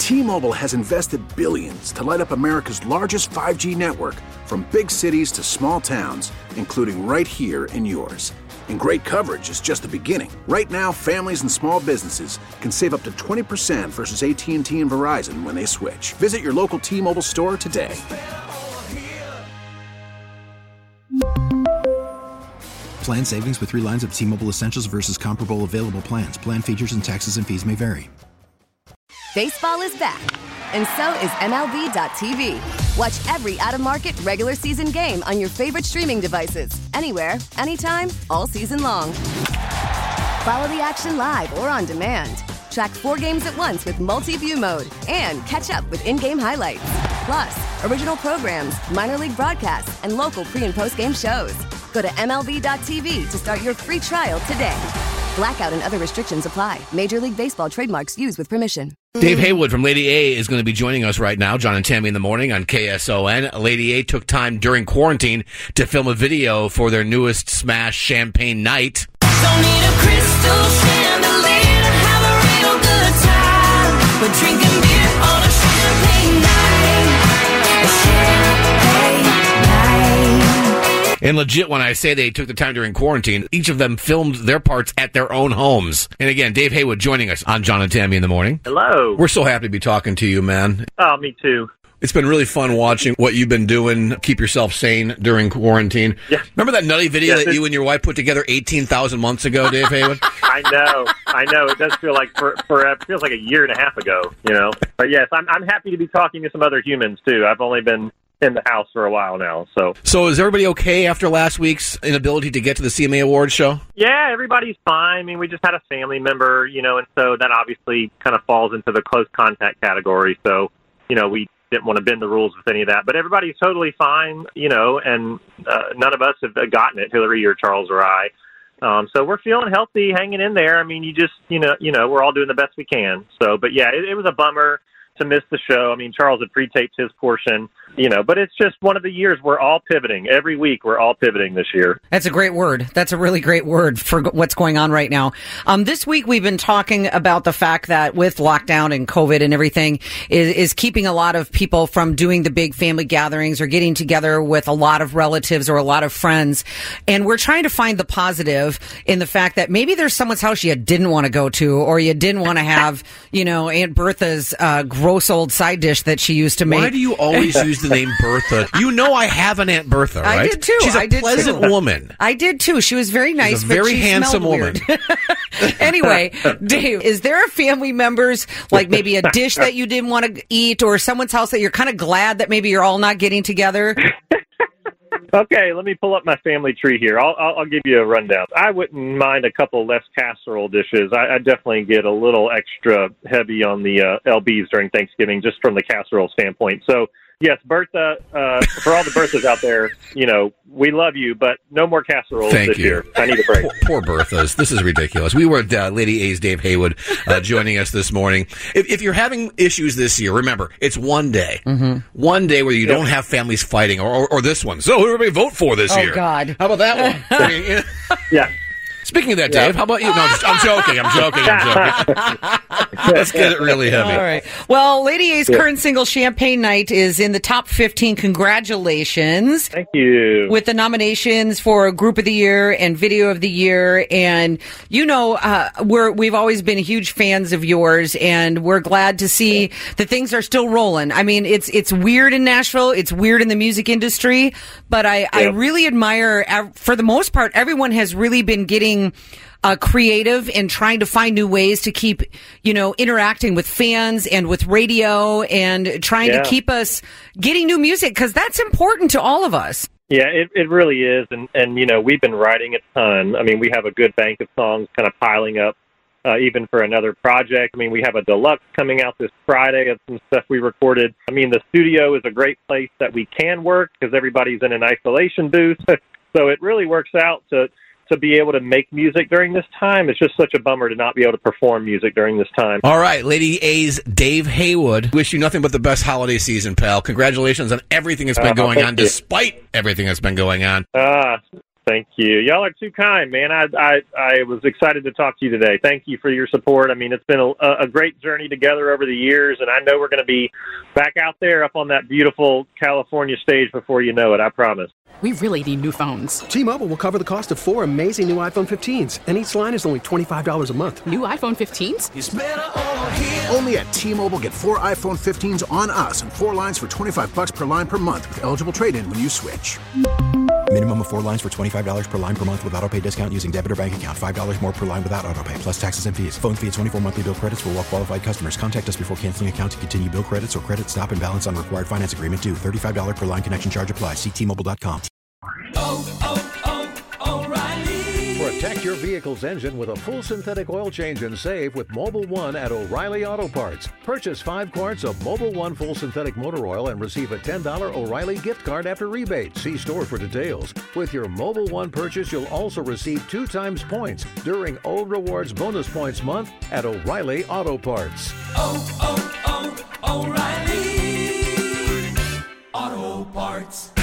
T-Mobile has invested billions to light up America's largest 5G network, from big cities to small towns, including right here in yours. And great coverage is just the beginning. Right now, families and small businesses can save up to 20% versus AT&T and Verizon when they switch. Visit your local T-Mobile store today. Plan savings with 3 lines of T-Mobile Essentials versus comparable available plans. Plan features and taxes and fees may vary. Baseball is back, and so is MLB.tv. Watch every out-of-market regular season game on your favorite streaming devices, anywhere, anytime, all season long. Follow the action live or on demand. Track 4 games at once with multi-view mode and catch up with in-game highlights. Plus, original programs, minor league broadcasts, and local pre- and post-game shows. Go to MLB.tv to start your free trial today. Blackout and other restrictions apply. Major League Baseball trademarks used with permission. Dave Haywood from Lady A is going to be joining us right now. John and Tammy in the morning on KSON. Lady A took time during quarantine to film a video for their newest smash, Champagne Night. Don't need a crystal chandelier to have a real good time. We're drinking beer on a champagne night. A champagne night. And legit, when I say they took the time during quarantine, each of them filmed their parts at their own homes. And again, Dave Haywood joining us on John and Tammy in the morning. Hello. We're so happy to be talking to you, man. Oh, me too. It's been really fun watching what you've been doing. Keep yourself sane during quarantine. Yeah. Remember that nutty video that you and your wife put together 18,000 months ago, Dave Haywood? I know. It does feel like forever. It feels like a year and a half ago, you know. But yes, I'm happy to be talking to some other humans too. I've only been in the house for a while now. So is everybody okay after last week's inability to get to the CMA Awards show? Yeah, everybody's fine. I mean, we just had a family member, you know, and so that obviously kind of falls into the close contact category. So, you know, we didn't want to bend the rules with any of that. But everybody's totally fine, you know, and none of us have gotten it, Hillary or Charles or I. So we're feeling healthy, hanging in there. I mean, you just, you know, we're all doing the best we can. So, but yeah, it was a bummer to miss the show. I mean, Charles had pre-taped his portion, you know, but it's just one of the years we're all pivoting. Every week we're all pivoting this year. That's a great word. That's a really great word for what's going on right now. This week we've been talking about the fact that with lockdown and COVID and everything is keeping a lot of people from doing the big family gatherings or getting together with a lot of relatives or a lot of friends. And we're trying to find the positive in the fact that maybe there's someone's house you didn't want to go to, or you didn't want to have, you know, Aunt Bertha's gross old side dish that she used to make. Why do you always use the name Bertha? You know I have an Aunt Bertha, right? I did too. She's a pleasant woman. I did too. She was very nice. She's a very handsome woman. Anyway, Dave, is there a family members, like maybe a dish that you didn't want to eat, or someone's house that you're kind of glad that maybe you're all not getting together? Okay, let me pull up my family tree here. I'll give you a rundown. I wouldn't mind a couple less casserole dishes. I definitely get a little extra heavy on the LBs during Thanksgiving, just from the casserole standpoint. So, yes, Bertha, for all the Berthas out there, you know, we love you, but no more casseroles this year. I need a break. Poor Berthas. This is ridiculous. We were at Lady A's Dave Haywood joining us this morning. If you're having issues this year, remember, it's one day. Mm-hmm. One day where you don't have families fighting, or this one. So who everybody vote for this year? Oh, God. How about that one? I mean, yeah. Speaking of that, Dave, how about you? No, I'm joking. Let's get it really heavy. All right. Well, Lady A's current single, Champagne Night, is in the top 15. Congratulations. Thank you. With the nominations for Group of the Year and Video of the Year. And, you know, we've always been huge fans of yours, and we're glad to see that things are still rolling. I mean, it's weird in Nashville. It's weird in the music industry. But I really admire, for the most part, everyone has really been getting creative and trying to find new ways to keep, you know, interacting with fans and with radio and trying to keep us getting new music, because that's important to all of us. Yeah, it really is. And, you know, we've been writing a ton. I mean, we have a good bank of songs kind of piling up, even for another project. I mean, we have a deluxe coming out this Friday of some stuff we recorded. I mean, the studio is a great place that we can work because everybody's in an isolation booth. So it really works out to be able to make music during this time. It's just such a bummer to not be able to perform music during this time. All right, Lady A's Dave Haywood. Wish you nothing but the best holiday season, pal. Congratulations on everything that's been going on, despite everything that's been going on. Thank you. Y'all are too kind, man. I was excited to talk to you today. Thank you for your support. I mean, it's been a great journey together over the years, and I know we're going to be back out there up on that beautiful California stage before you know it, I promise. We really need new phones. T-Mobile will cover the cost of 4 amazing new iPhone 15s, and each line is only $25 a month. New iPhone 15s? It's better over here. Only at T-Mobile, get 4 iPhone 15s on us and 4 lines for $25 per line per month with eligible trade-in when you switch. Minimum of 4 lines for $25 per line per month with autopay discount using debit or bank account. $5 more per line without autopay, plus taxes and fees. Phone fee at 24 monthly bill credits for well-qualified customers. Contact us before canceling account to continue bill credits or credit stop and balance on required finance agreement due. $35 per line connection charge applies. See T-Mobile.com. O'Reilly. Protect your vehicle's engine with a full synthetic oil change and save with Mobil 1 at O'Reilly Auto Parts. Purchase 5 quarts of Mobil 1 full synthetic motor oil and receive a $10 O'Reilly gift card after rebate. See store for details. With your Mobil 1 purchase, you'll also receive 2 times points during Old Rewards Bonus Points Month at O'Reilly Auto Parts. O'Reilly Auto Parts.